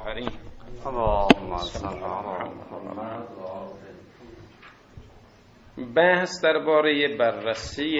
الآخرین. اللهم صل علی محمد. بحث درباره بررسی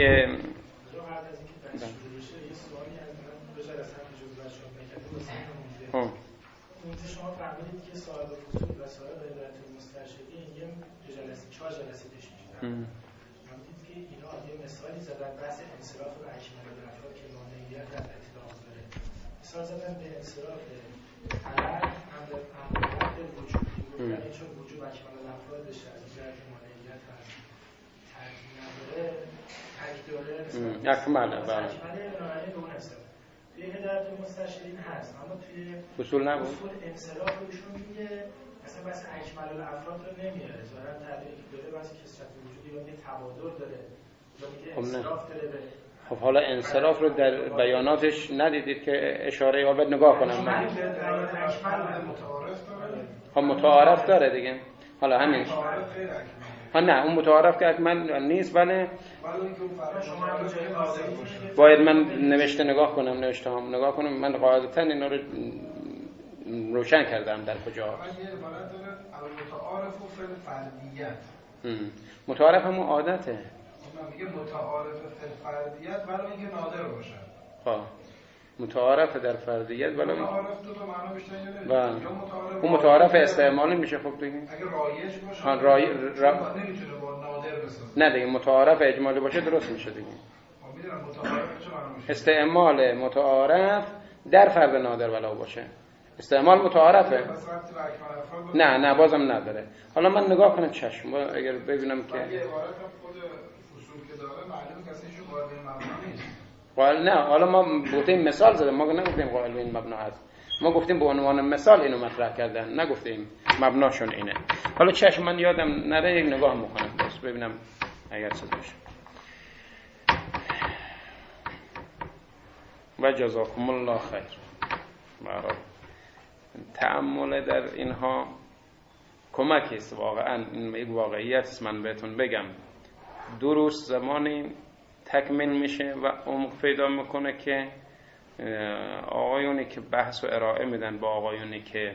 اونجا شما فرمودید که صاحب فصول و صاحب عبرت المسترشدین یه جلسه 4 جلسه پیش می‌شدن. فرمودید که اینا یه مثالی زدن بحث انصراف و اکمال الافراد که مانعیت در اطلاق داره. مثال زدن به انصراف طلب امر وجودی بودن چون وجوب اکمال الافرادش از جهت مانعیت هست. ترتیب نداره، تک داره اکماله. اکمال بنابراین به اون انصراف. توی هدایت المسترشدین هست اما توی اصول نبود. اصول انصراف روشون میگه مثلا بحث اکمال الافراد رو نمیاره. ظاهرا تعبیری که داره بحث کثرت وجودی یا میگه تبادر داره یا میگه انصراف داره به. خب حالا انصراف رو در بیاناتش ندیدید که اشاره آبد نگاه کنم من. اکمال متعارف داره. خب متعارف داره دیگه. حالا همین. ها نه اون متعارف که اکمل نیست بله. باید من نوشته نگاه کنم نگاه کنم. من قاعدتا اینا رو روشن کردم در کجا. من یه عبارت داره متعارف و فعل فردیت. متعارف همون عادته. من میگه متعارف فعل فردیت ولی اینکه نادر باشه. خب متعارف در فردیت ولی متعارف دو تا معنا بیشتر یعنی اون متعارف استعمالی میشه. خب دیگه اگه رایج باشه ها نمیتونه با نادر بسازه. نه دیگه متعارف اجمالی باشه درست میشه دیگه. خب میدونم متعارف چه معنا میشه. استعمال متعارف در فرد نادر ولو باشه. استعمال متعارفه. نه بازم نداره. حالا من نگاه کنم چشم اگر ببینم که یه عبارت خود فصول که داره معلومه کسی شو قائل به مبنا نیست. قائل نه. حالا ما گفتیم مثال زدیم. ما نگفتیم قائل به این مبنا هست. ما گفتیم به عنوان مثال اینو مطرح کردن. نگفتیم مبناشون اینه. حالا چشم من یادم نره یک نگاه میکنم بس ببینم اگر چه باشه. و جزاکم الله خیر. برای تأمل در اینها کمکی است. واقعا این یک واقعیت است. من بهتون بگم دروس زمانی تکمیل میشه و عمق پیدا میکنه که آقایونی که بحث و ارائه میدن با آقایونی که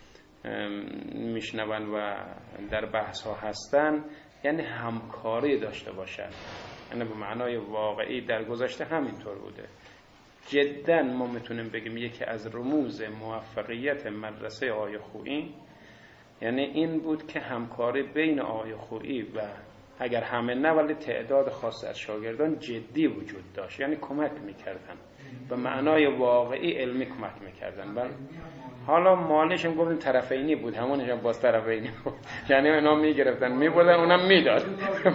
میشنون و در بحث ها هستن یعنی همکاری داشته باشن. یعنی به معنای واقعی در گذشته همینطور بوده. جدا ما میتونیم بگیم یکی از رموز موفقیت مدرسه آقای خویی یعنی این بود که همکاری بین آقای خویی و اگر همه نه ولی تعداد خاص از شاگردان جدی وجود داشت. یعنی کمک میکردن به معنای واقعی علمی کمک میکردن. بله حالا مالش هم گفتیم طرفینی بود. همونش هم باز طرفینی بود. یعنی اینا میگرفتن میبودن اونم میداد.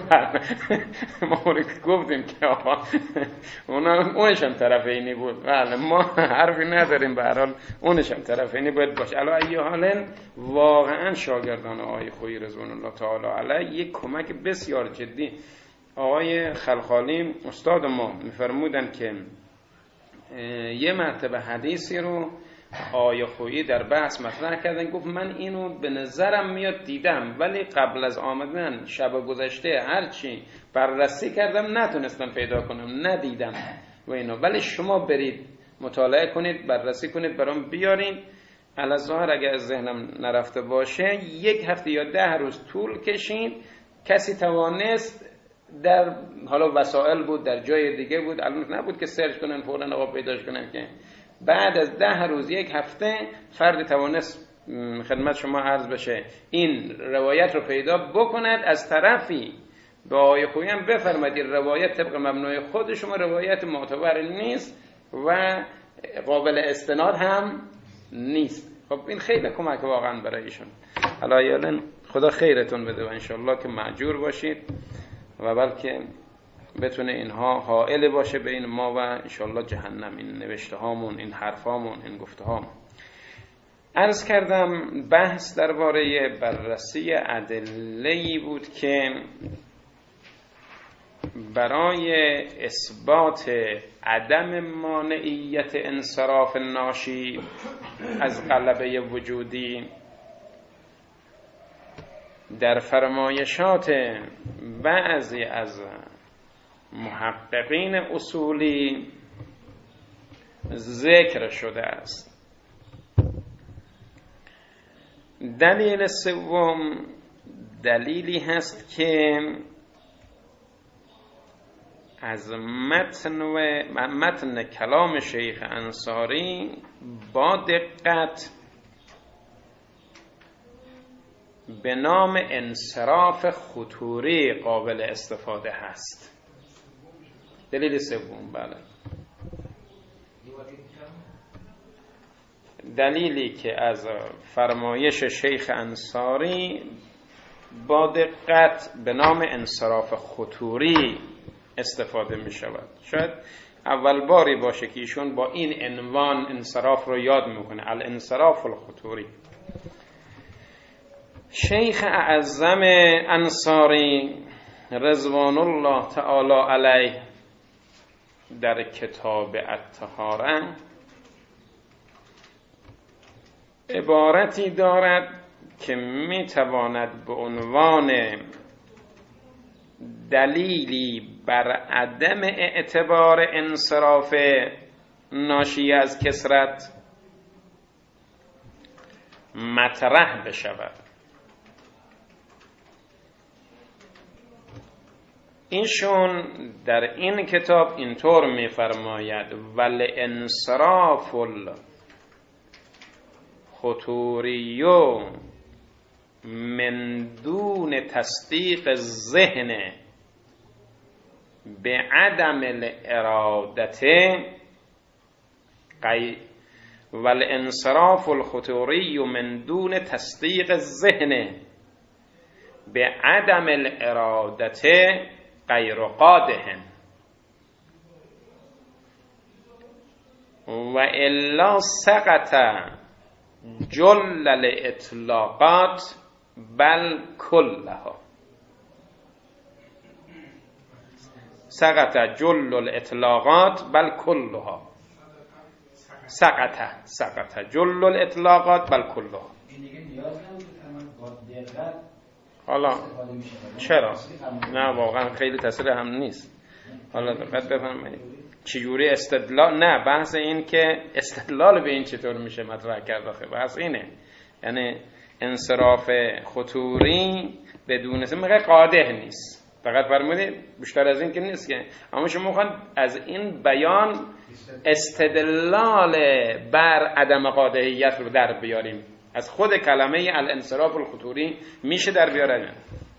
ما گفتیم که آقا اونش هم طرفینی بود. بله ما حرفی نداریم. به هر حال اونش هم طرفینی باید باشه. علی ای حال واقعا شاگردان آقای خویی رضوان الله تعالی علیه یک کمک بسیار جدی. آقای خلخالی استاد ما میفرمودن که یه مرتبه حدیثی رو آقای خویی در بحث مطرح کردن. گفت من اینو به نظرم میاد دیدم ولی قبل از آمدن شب گذشته هرچی بررسی کردم نتونستم پیدا کنم ندیدم و اینا. ولی شما برید مطالعه کنید بررسی کنید برام بیارین. الظاهر اگه از ذهنم نرفته باشه 1 هفته یا 10 روز طول کشید کسی توانست در حالا وسایل بود در جای دیگه بود الان نبود که سرچ کنن فوراً آقا پیداش کنن که بعد از 10 روز 1 هفته فرد توانست خدمت شما عرض بشه این روایت رو پیدا بکند. از طرفی به آقای خویی هم بفرمایید روایت طبق مبنای خود شما روایت معتبر نیست و قابل استناد هم نیست. خب این خیلی کمک واقعا برای ایشون. حالا خدا خیرتون بده و انشالله که مأجور باشید و بلکه بتونه اینها حائل باشه بین ما و انشالله جهنم. این نوشته هامون این حرف هامون این گفته هامون. عرض کردم بحث درباره بررسی ادله‌ای بود که برای اثبات عدم مانعیت انصراف ناشی از غلبه وجودی در فرمایشات بعضی از محققین اصولی ذکر شده است. دلیل سوم دلیلی هست که از متن کلام شیخ انصاری با دقت به نام انصراف خطوری قابل استفاده هست. دلیل سوم، بله، دلیلی که از فرمایش شیخ انصاری با دقت به نام انصراف خطوری استفاده می شود. شاید اول باری باشه که ایشون با این عنوان انصراف رو یاد میکنه، الانصراف الخطوری. شیخ اعظم انصاری رضوان الله تعالی علیه در کتاب الطهاره عبارتی دارد که می تواند به عنوان دلیلی بر عدم اعتبار انصراف ناشی از کثرت مطرح بشود. ایشون در این کتاب اینطور می‌فرماید: ول انصراف الخطوری من دون تصدیق الذهن بعدم الارادت والانصراف الخطوری من دون تصدیق الذهن بعدم الارادت غیر قادح و الا سقط جل الاطلاقات بل کلها. سقط جل الاطلاقات بل کلها. سقط جل الاطلاقات بل کلها. حالا چرا؟ نه واقعا خیلی تاثیر هم نیست. حالا دقت بفرمایید چجوری استدلال، نه بحث این که استدلال به این چطور میشه مطرح کرد، آخه بحث اینه. یعنی انصراف خطوری بدون اسم قادح نیست، فقط فرمودید بیشتر از این که نیست که، اما شما میخواید از این بیان استدلال بر عدم قادحیت رو در بیاریم. از خود کلمه الانصراف الخطوری میشه در بیاره؟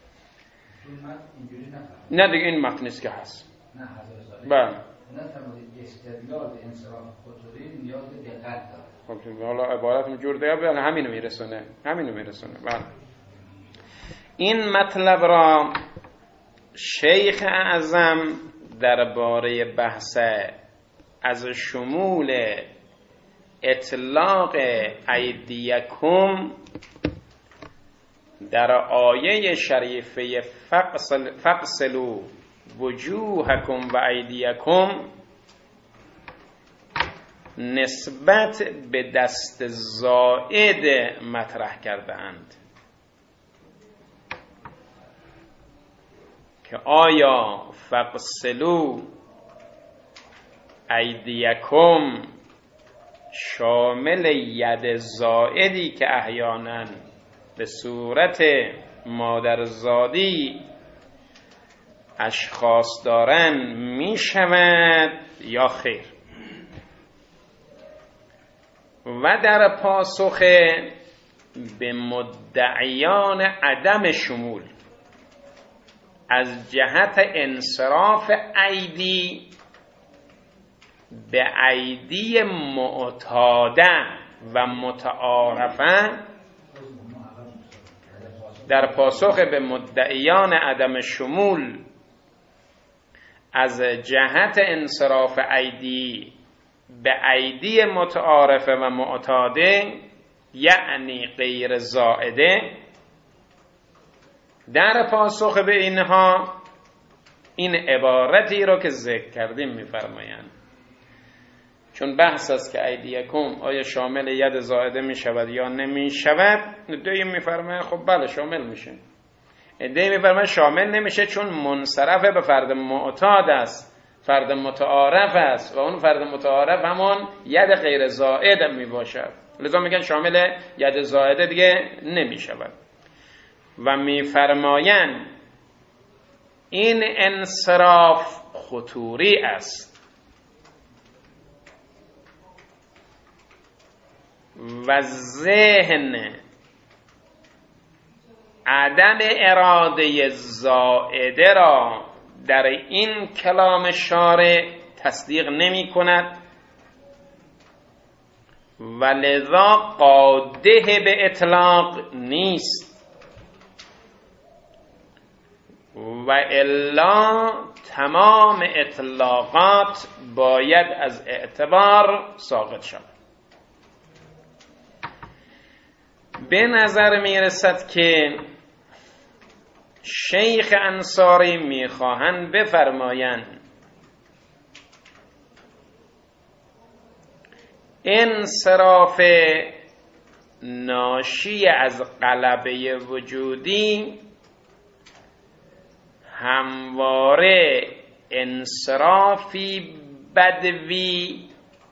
نه دیگه این متن نیست که هست. نه حضرت بله. نه فرمودید استدلال به انصراف خطوری نیاز به دقت داره. خب حالا عبارتم جور دیگه همینو میرسونه. بله. این مطلب را شیخ اعظم درباره بحث از شمول اطلاق ایدیکم در آیه شریفه فقسلوا وجوهکم و ایدیکم نسبت به دست زائد مطرح کرده اند که آیا فقسلوا ایدیکم شامل ید زائدی که احیانا به صورت مادرزادی اشخاص دارن می شود یا خیر؟ و در پاسخ به مدعیان عدم شمول از جهت انصراف ایدی به ایدی معتاده و متعارفه، در پاسخ به مدعیان عدم شمول از جهت انصراف ایدی به ایدی متعارفه و معتاده یعنی غیر زائده، در پاسخ به اینها این عبارتی رو که ذکر کردیم می‌فرمایند. چون بحث است که ایدیکم آیا شامل ید زائده می شود یا نمی شود، ادعی می‌فرمایند خب بله شامل میشه، ادعی می‌فرمایند شامل نمیشه چون منصرف به فرد معتاد است، فرد متعارف است و اون فرد متعارف همان ید غیر زائد می باشد. لذا میگن شامل ید زائده دیگه نمیشود. و میفرمایند این انصراف خطوری است و ذهن عدم اراده زائده را در این کلام شارع تصدیق نمی کند و لذا قاده به اطلاق نیست و الا تمام اطلاقات باید از اعتبار ساقط شود. به نظر می رسد که شیخ انصاری می خواهند بفرمایند انصراف ناشی از غلبه وجودی همواره انصرافی بدوی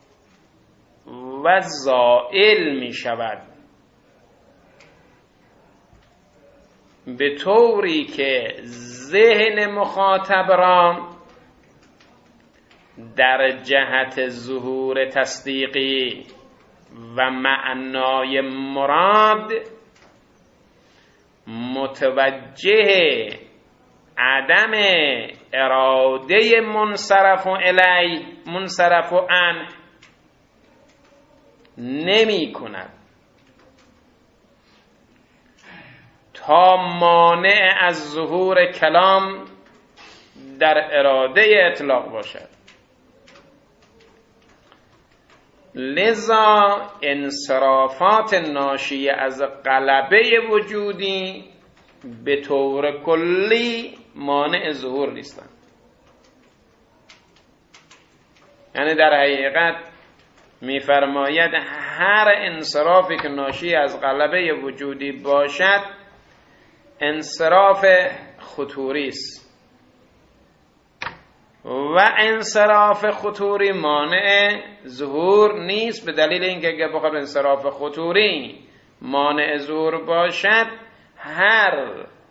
و زائل می شود، به طوری که ذهن مخاطب را در جهت ظهور تصدیقی و معنای مراد متوجه عدم اراده منصرف الیه منصرف عنه نمی کند تا مانع از ظهور کلام در اراده اطلاق باشد. لذا انصرافات ناشی از غلبه وجودی به طور کلی مانع ظهور نیستند. یعنی در حقیقت می‌فرماید هر انصرافی که ناشی از غلبه وجودی باشد انصراف خطوری است و انصراف خطوری مانع ظهور نیست، به دلیل اینکه اگر بخواد انصراف خطوری مانع ظهور باشد هر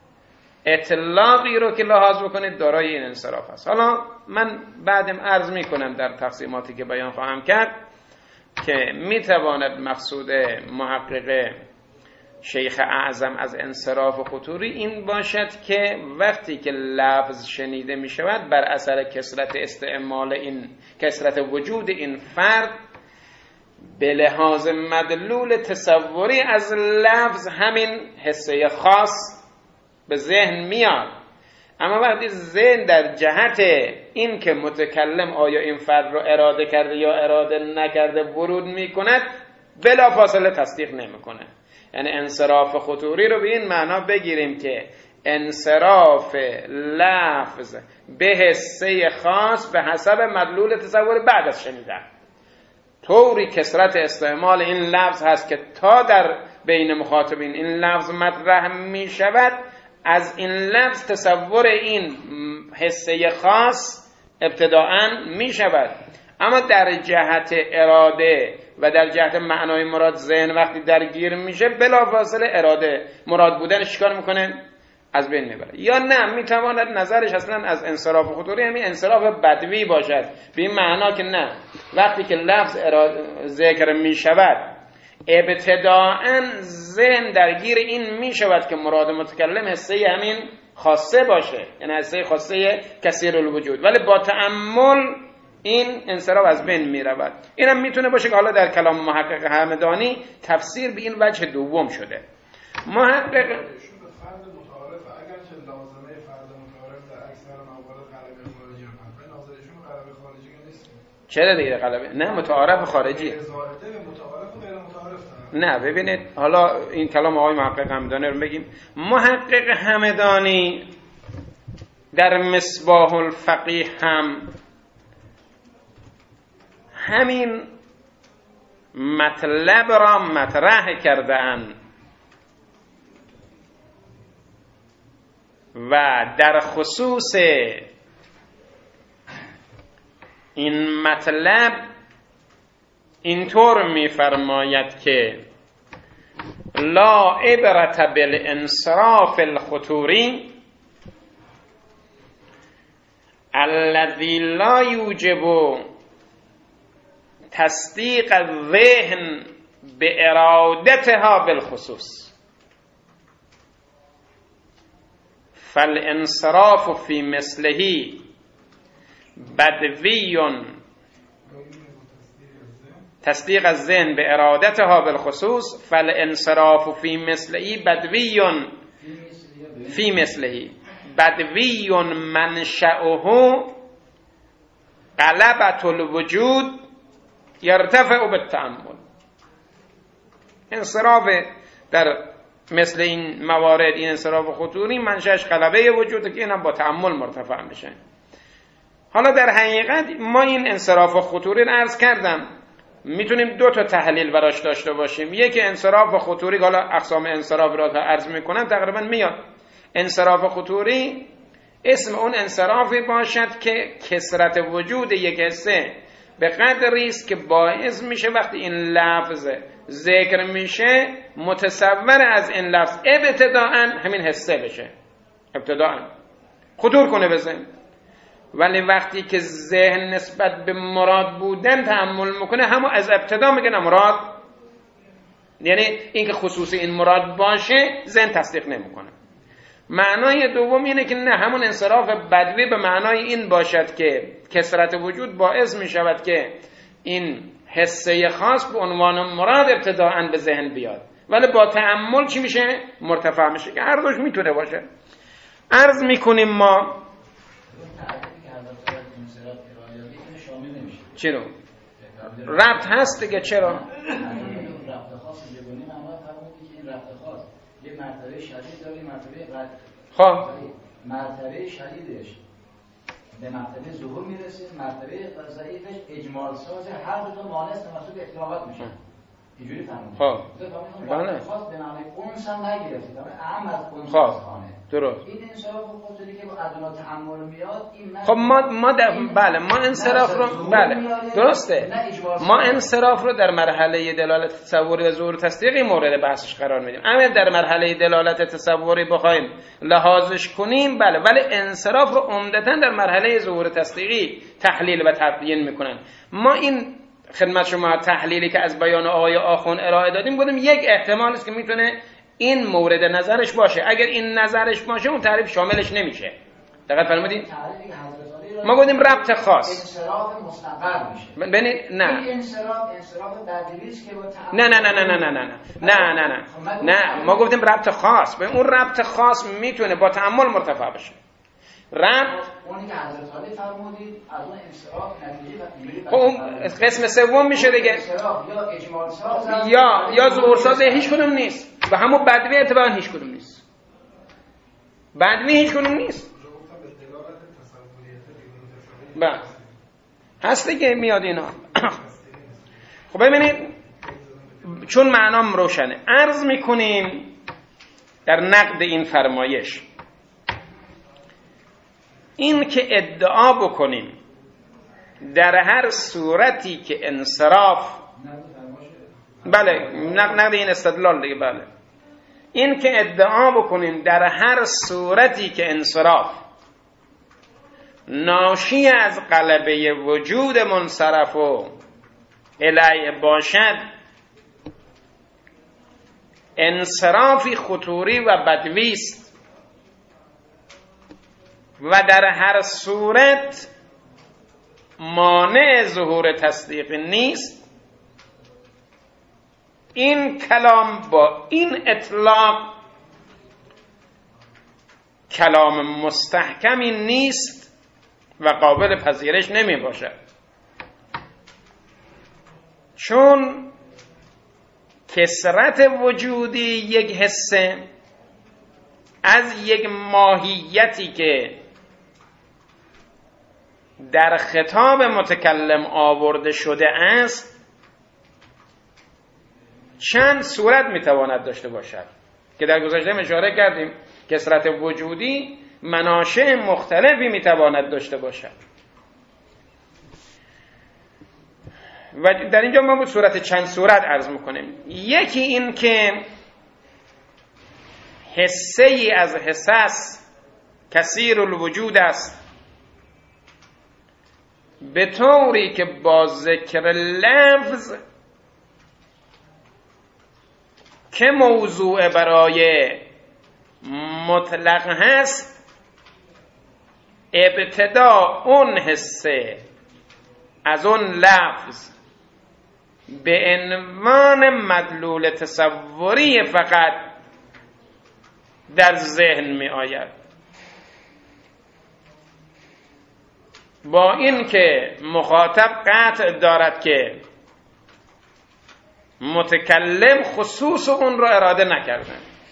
اطلاقی رو که لحاظ بکنید دارای این انصراف است. حالا من بعدم عرض میکنم در تقسیماتی که بیان خواهم کرد که میتواند مقصود محقق شیخ اعظم از انصراف خطوری این باشد که وقتی که لفظ شنیده می شود بر اثر کثرت استعمال این کثرت وجود این فرد به لحاظ مدلول تصوری از لفظ همین حسه خاص به ذهن میاد، اما وقتی ذهن در جهت این که متکلم آیا این فرد رو اراده کرده یا اراده نکرده ورود میکند بلا فاصله تصدیق نمیکنه. یعنی انصراف خطوری رو به این معنا بگیریم که انصراف لفظ به حسه خاص به حسب مدلول تصور بعد از شنیدن، طوری کثرت استعمال این لفظ هست که تا در بین مخاطبین این لفظ مطرح می شود از این لفظ تصور این حسه خاص ابتداءً می شود، اما در جهت اراده و در جهت معنای مراد ذهن وقتی درگیر میشه بلافاصله اراده مراد بودن چیکار میکنه؟ از بین میبره. یا نه میتواند نظرش اصلا از انصراف خطوری همین انصراف بدوی باشد، به این معنا که نه وقتی که لفظ ذکر میشود ابتداءً ذهن درگیر این میشود که مراد متکلم حسه همین خاصه باشه، یعنی حسه خاصه کثیر الوجود، ولی با تأمل این انصراف از بین می رود. اینم میتونه باشه که حالا در کلام محقق همدانی تفسیر به این وجه دوم شده. محقق فرد متعارف اگر چه لازمه فرد متعارف در اکثر موارد غلبه خارجی رو به نظرشون غلبه خارجی نیست. چرا دیگه غلبه؟ نه متعارف خارجی. متعارف و غیر متعارف. نه ببینید حالا این کلام آقای محقق همدانی رو بگیم. محقق همدانی در مصباح الفقیه هم همین مطلب را مطرح کرده‌اند و در خصوص این مطلب اینطور میفرماید که لا عبرت بالانصراف الخطوری الذي لا يوجب تصدیق الذهن بارادتها بالخصوص فالانصراف في مثله بدوی تصدیق الذهن بارادتها بالخصوص فالانصراف في مثله بدوی في مثله بدوی منشأه غلبة الوجود یرتفع بالتأمل. انصراف در مثل این موارد، این انصراف خطوری منشأش غلبه وجوده که اینم با تأمل مرتفع میشه. حالا در حقیقت ما این انصراف خطوری رو عرض کردم میتونیم دو تا تحلیل براش داشته باشیم. یکی انصراف خطوری، حالا اقسام انصراف را عرض میکنم تقریبا میاد. انصراف خطوری اسم اون انصرافی باشد که کثرت وجود یک حسه به قدری است که باعث میشه وقتی این لفظ ذکر میشه متصور از این لفظ ابتداءً همین حسه بشه، ابتداءً خطور کنه به ذهن. ولی وقتی که ذهن نسبت به مراد بودن تأمل میکنه همون از ابتدا میگه نه مراد، یعنی اینکه خصوصی این مراد باشه ذهن تصدیق نمیکنه. معنای دوم اینه که نه، همون انصراف بدوی به معنای این باشد که کثرت وجود باعث می شود که این حسه خاص به عنوان مراد ابتداءً به ذهن بیاد، ولی با تأمل چی میشه؟ مرتفع میشه، که هر دوش میتونه باشه. عرض میکنیم ما چرا؟ ربط هست دیگه. چرا؟ ربط خاص جبونی معنا فرمودی که این ربط خاص یه مرتبه شدید داره، مرتبه قد. خب مرتبه شدیدش به مرتبه ظهور میرسه، مرتبه ضعیفش اجمال ساز، هر دو تا مانع تناسب اختلافات میشن. اینجوری فهمیدم. خب بله. خاص به معنای اونس هم نگرفتید، اهم از اونس خانه. درست. این انصراف خطوری که با ادنا تأمل میاد این خب ما انصراف رو درسته. ما انصراف رو در مرحله دلالت تصوری و ظهور تصدیقی مورد بحثش قرار میدیم. اما در مرحله دلالت تصوری بخوایم لحاظش کنیم بله، ولی انصراف رو عمدتاً در مرحله ظهور تصدیقی تحلیل و تبیین میکنن. ما این خدمت شما تحلیلی که از بیان آقای آخوند ارائه دادیم گفتیم یک احتمال است که میتونه این مورد نظرش باشه. اگر این نظرش باشه اون تعریف شاملش نمیشه. دقت فرمودید؟ ما گفتیم ربط خاص انصراف مستقر میشه. ببینید نه این انصراف بدویست که با نه ما گفتیم ربط خاص. به اون ربط خاص میتونه با تأمل مرتفع بشه. ربط اونی که حضرت علی فرمودید از اون انصراف نتیجه خب اون قسم سوم میشه دیگه. یا اجمال ساز یا ظهور ساز هیچ کدوم نیست. و همون بدوی اتباعا هیچ کدوم نیست. بدوی هیچ کدوم نیست. بله هست دیگه میاد اینا. خب ببینید چون معنام روشنه عرض میکنیم در نقد این فرمایش این که ادعا بکنیم در هر صورتی که انصراف بله نقد این استدلال دیگه بله این که ادعا بکنیم در هر صورتی که انصراف ناشی از غلبه وجود منصرف و الیه باشد انصرافی خطوری و بدوی است و در هر صورت مانع ظهور تصدیق نیست. این کلام با این اطلاق کلام مستحکمی نیست و قابل پذیرش نمی باشد، چون کثرت وجودی یک حسه از یک ماهیتی که در خطاب متکلم آورده شده است چند صورت میتواند داشته باشد که در گذشته اشاره کردیم. کثرت وجودی مناشأ مختلفی میتواند داشته باشد و در اینجا ما به صورت چند صورت عرض میکنیم. یکی این که حسه ای از حساس کثیر الوجود است، به طوری که با ذکر لفظ که موضوع برای مطلق هست، ابتدا اون حسه از اون لفظ به عنوان مدلول تصوری فقط در ذهن می آید، با این که مخاطب قطع دارد که متکلم خصوص اون را اراده نکرده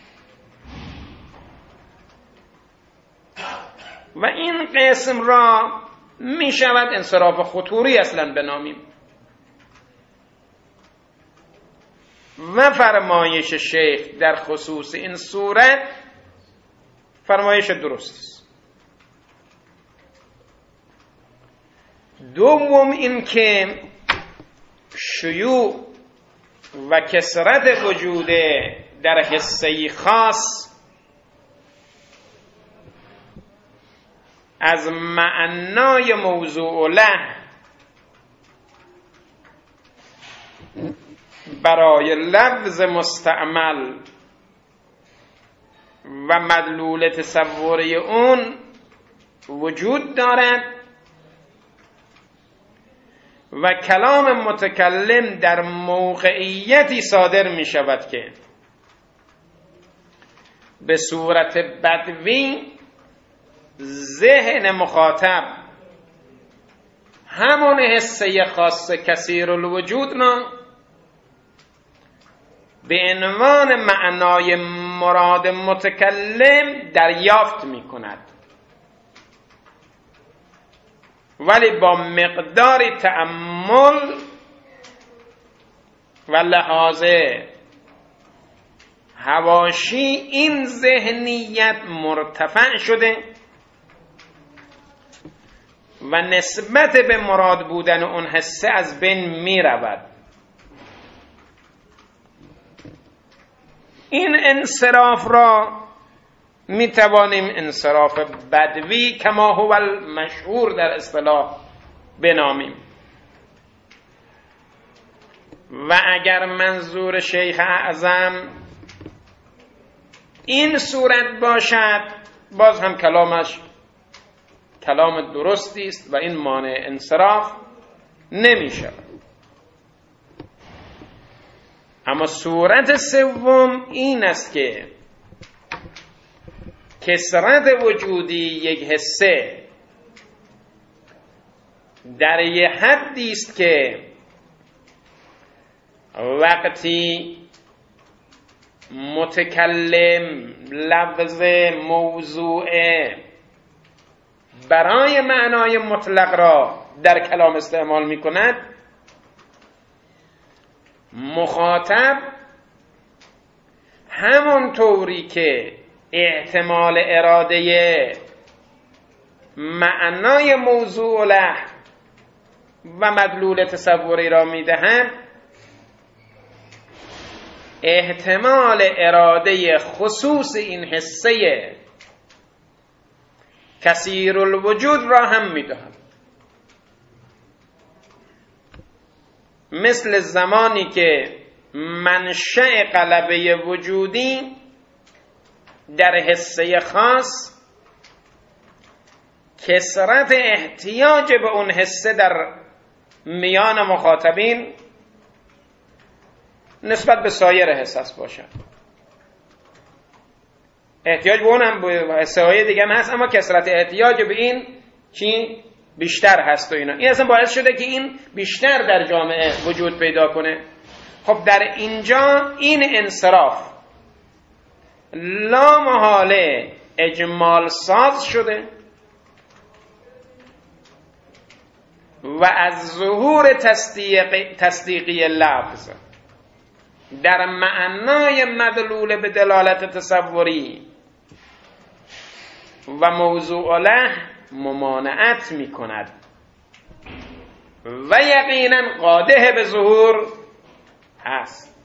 و این قسم را می شود انصراف خطوری اصلا بنامیم. و فرمایش شیخ در خصوص این صورت فرمایش درست است. دوم این که شیوع و کثرت وجود در حسه خاص از معنای موضوع له برای لفظ مستعمل و مدلول تصوری اون وجود دارد و کلام متکلم در موقعیتی صادر می شود که به صورت بدوی ذهن مخاطب همون حسه خاص کثیر الوجود را به عنوان معنای مراد متکلم دریافت می کند، ولی با مقدار تأمل و لحاظ حواشی این ذهنیت مرتفع شده و نسبت به مراد بودن اون حسه از بین می رود. این انصراف را می توانیم انصراف بدوی کما هو المشهور در اصطلاح بنامیم. و اگر منظور شیخ اعظم این صورت باشد، باز هم کلامش کلام درستی است و این مانع انصراف نمی شود. اما صورت سوم این است که کثرت وجودی یک حسه در یه حدی است که وقتی متکلم لفظ موضوع برای معنای مطلق را در کلام استعمال می کند، مخاطب همون طوری که احتمال اراده معنای موضوع له و مدلول تصوری را می دهند، احتمال اراده خصوص این حسه کثیر الوجود را هم می دهند. مثل زمانی که منشأ غلبه وجودی در حسه خاص کثرت احتیاج به اون حسه در میان مخاطبین نسبت به سایر حساس باشد. احتیاج به اون هم به حسه های دیگه هست، اما کثرت احتیاج به این چی بیشتر هست و اینا. این اصلا باعث شده که این بیشتر در جامعه وجود پیدا کنه. خب در اینجا این انصراف لا محاله اجمال ساز شده و از ظهور تصدیقی لفظ در معنای مدلول به دلالت تصوری و موضوع له ممانعت می کند و یقینا قادح به ظهور هست.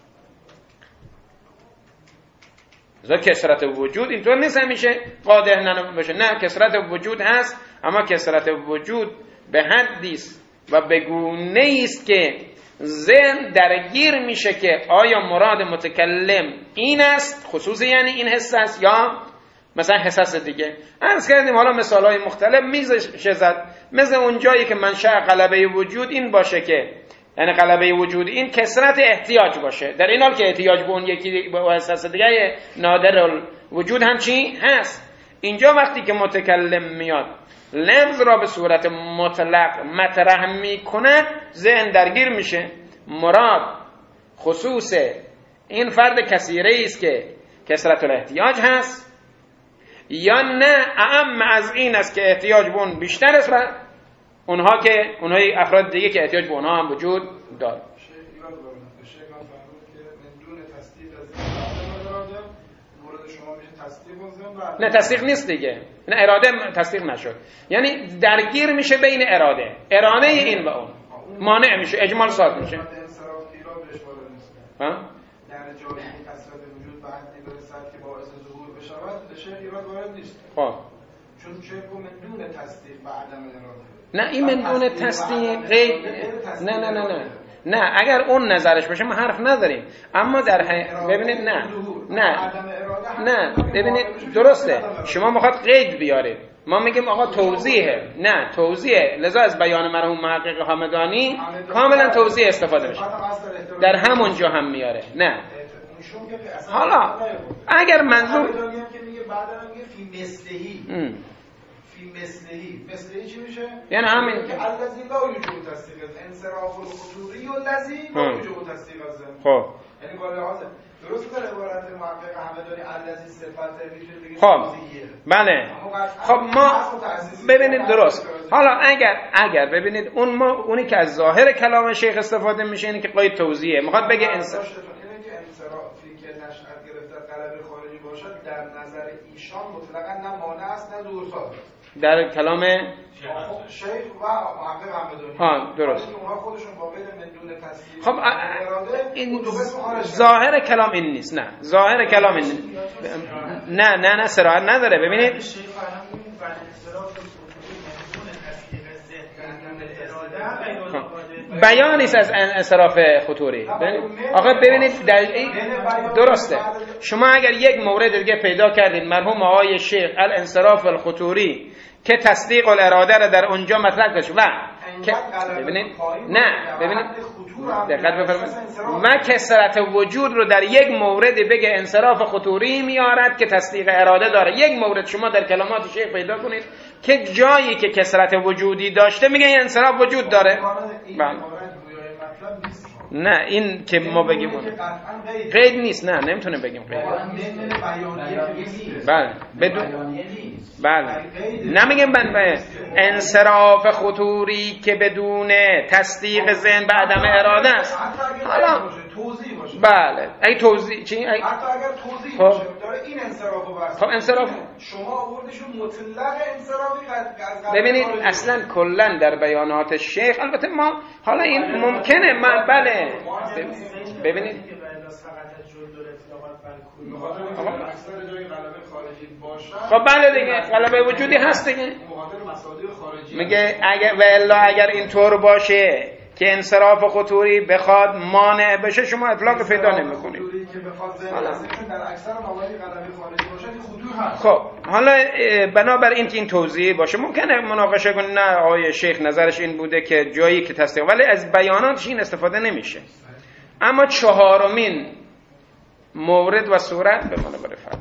کثرت وجود اینطور نیست همیشه قادح نباشه، نه، کثرت وجود هست، اما کثرت وجود به حدی است و به گونه‌ای است که ذهن درگیر میشه که آیا مراد متکلم این است، خصوصی یعنی این حس است، یا مثلا حساس دیگه. عرض کردیم حالا مثالهای مختلف میشه زد، مثل اون جایی که منشأ غلبه وجود این باشه که یعنی غلبه وجود این کثرت احتیاج باشه، در این حال که احتیاج به اون یکی به حساس دیگه نادر وجود هم چی هست. اینجا وقتی که متکلم میاد لفظ را به صورت مطلق مطرح میکنه، ذهن درگیر میشه مراد خصوص این فرد کثیره است که کثرت الاحتیاج هست، یا نه اعم از این است که احتیاج به اون بیشتر است و اونهای افراد دیگه که احتیاج به اونها هم وجود داره. نه تصدیق نیست دیگه، نه اراده تصدیق نشد، یعنی درگیر میشه بین اراده این و اون، مانع میشه، اجمال ساز میشه. در جایی که کثرت وجود به حدی برسد که باعث ظهور بشود شیخ ایراد وارد نیست. خب چون شیخ من دون تصدیق به عدم اراده. نه این من دون تصدیق غیر، نه اگر اون نظرش باشه ما حرف نداریم، اما در ببینید نه ببینید درسته، شما میخواد قید بیارید، ما میگیم آقا توضیحه، نه توضیحه، لذا از بیان مرحوم محقق حامدانی کاملا توضیح استفاده میشه، در همون جا هم میاره. نه حالا اگر منظور مثلی چی میشه؟ یعنی همین که الذی لا یوجب تصدیق انصراف الخطوری الذی لا یوجب تصدیق از. خب یعنی بالا درست در عبارت محقق حمدانی الذی صفت میتونه بگیم خب بله. خب ما ببینید درست، حالا اگر ببینید اونی که از ظاهر کلام شیخ استفاده میشه اینه که قید توضیحه، میخواد بگه انصرافی که نشأت گرفته غلبه خارجی باشد در نظر ایشان مطلقاً نه مانع است نه ظهورساز در کلام شیخ و محقق حمدانی. درست. اونها خودشون با قید من دون تصدیق خب این ظاهر کلام این نیست، نه ظاهر کلام این نیست. نه صراحت نداره. ببینید بیانی است از انصراف خطوری. آخه ببینید درسته، شما اگر یک مورد دیگه پیدا کردید مرحوم آقای شیخ الانصراف الخطوری که تصدیق الاراده را در اونجا مطرح کرد و ببینید دقت بفرمایید و کثرت وجود رو در یک مورد بگه انصراف خطوری میارد که تصدیق اراده داره. یک مورد شما در کلمات شیخ پیدا کنید که جایی که کثرت وجودی داشته میگه این انصراف وجود داره. نه این که ما بگیم قید نیست، نه نمیتونه بگیم قید. بله نمیگیم انصراف خطوری که بدون تصدیق ذهن به عدم اراده است. حالا بله اگه توضیح چی؟ حتی اگر توضیح باشه داره این انصرافو برسه. خب انصراف شما آوردشون مطلق انصرافی از ببینید اصلا کلا در بیانات شیخ، البته ما حالا این ممکنه من بله ببینید خب بله دیگه غلبه وجودی هست دیگه، میگه اگر اینطور باشه که انصراف خطوری بخواد مانع بشه شما اطلاق پیدا نمی‌کنید. خب حالا بنابر این که این توضیح باشه ممکنه مناقشه کنید نه آقای شیخ نظرش این بوده که جایی که تصدیق، ولی از بیاناتش این استفاده نمیشه. اما چهارمین مورد و صورت به من بره